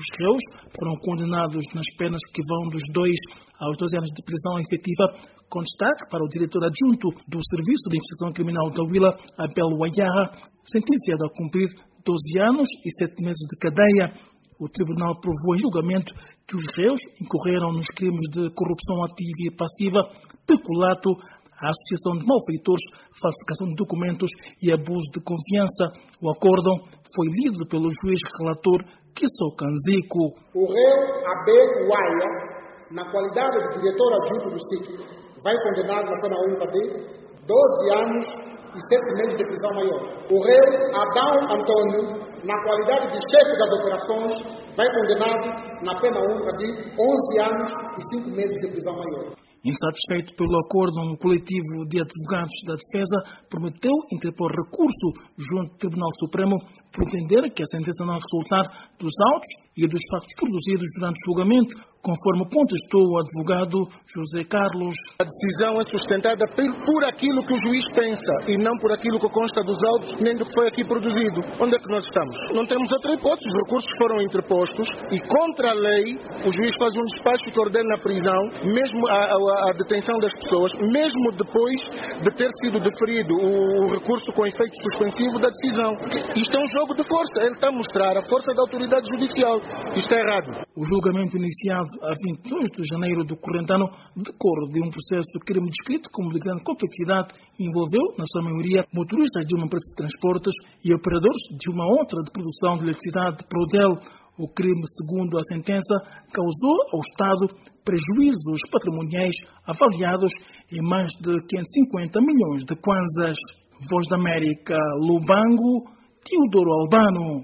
Os réus foram condenados nas penas que vão dos 2 aos 12 anos de prisão efetiva, com destaque para o diretor adjunto do Serviço de Investigação Criminal da Huila, Abel Wayarra, sentenciado a cumprir 12 anos e 7 meses de cadeia. O tribunal provou em julgamento que os réus incorreram nos crimes de corrupção ativa e passiva, peculato, a associação de malfeitores, falsificação de documentos e abuso de confiança. O acórdão foi lido pelo juiz relator Kiso Kanziku. O réu Abel Waya, na qualidade de diretor adjunto do SIC, vai condenado na pena única de 12 anos e 7 meses de prisão maior. O réu Adão Antônio, na qualidade de chefe das operações, vai condenado na pena única de 11 anos e 5 meses de prisão maior. Insatisfeito pelo acordo, um coletivo de advogados da defesa prometeu interpor recurso junto ao Tribunal Supremo por entender que a sentença não resultar dos autos e dos factos produzidos durante o julgamento, conforme contestou o advogado José Carlos. A decisão é sustentada por aquilo que o juiz pensa e não por aquilo que consta dos autos nem do que foi aqui produzido. Onde é que nós estamos? Não temos outra hipótese. Os recursos foram interpostos e, contra a lei, o juiz faz um despacho que ordena a prisão, mesmo a detenção das pessoas, mesmo depois de ter sido deferido o recurso com efeito suspensivo da decisão. Isto é um jogo de força. Ele está a mostrar a força da autoridade judicial. Isto é errado. O julgamento iniciado a 22 de janeiro do corrente ano decorre de um processo de crime descrito como de grande complexidade e envolveu, na sua maioria, motoristas de uma empresa de transportes e operadores de uma outra de produção de eletricidade, Prodel. O crime, segundo a sentença, causou ao Estado prejuízos patrimoniais avaliados em mais de 550 milhões de kwanzas. Voz da América, Lubango, Teodoro Albano.